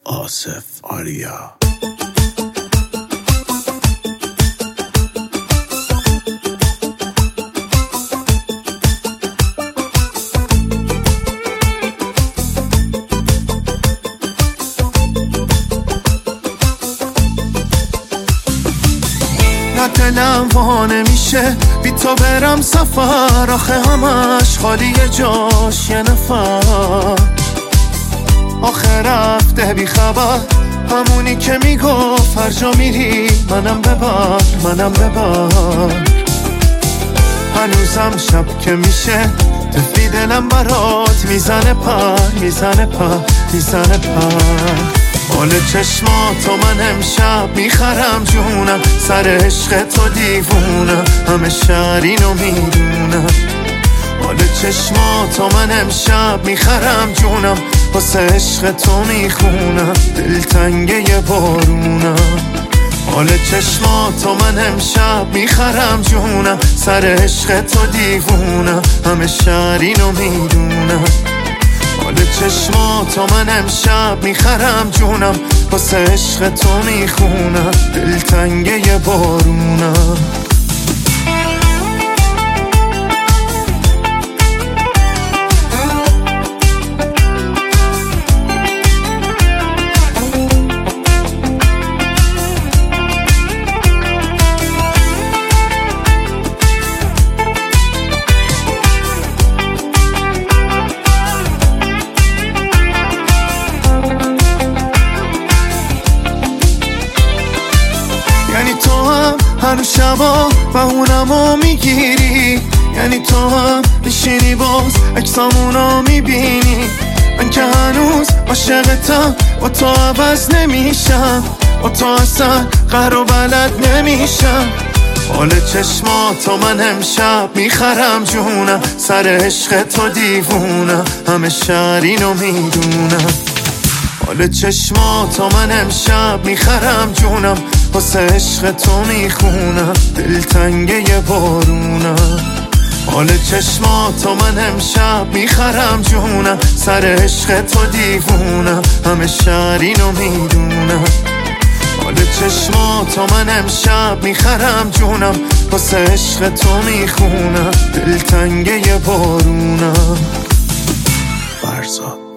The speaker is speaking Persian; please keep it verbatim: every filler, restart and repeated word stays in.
آصف آریا. نه دلم وا نمیشه بی تو برم سفر، آخه همش خالی جاش یه نفر. آخه رفته بی خبر، همونی که میگفت هر جا میری منم ببر منم ببر. هنوزم شب که میشه تفلی دلم برات میزنه پر میزنه پر میزنه پر. مال چشماتو من امشب میخرم جونم، سر عشق تو دیوونم، همه شهر اینو میدونم. مال چشماتو من امشب میخرم جونم، واسه عشق تو میخونم، دلتنگه یه بارونم. مال چشماتو من امشب میخرم جونم، سر عشق تو دیوونم، همه شهر اینو میدونم. مال چشماتو من امشب میخرم جونم، واسه عشق تو میخونم، دلتنگه یه بارونم. یعنی تو هم هر شبا بهونمو میگیری، یعنی تو هم میشینی باز اجسامونو میبینی. من که هنوز عاشقتم، با تو عوض نمیشم، با تو اصلا قهر و بلد نمیشم. مال چشماتو من امشب میخرم جونم، سر عشق تو دیوونم، همه شهر اینو میدونم. مال چشماتو من امشب میخرم جونم، واسه عشق تو میخونم، دلتنگه یه بارونم. مال چشماتو من امشب میخرم جونم، سر عشق تو دیوونم، همه شهر اینو میدونم. مال چشماتو من امشب میخرم جونم، واسه عشق تو میخونم، دلتنگه یه بارونم. فرزاد.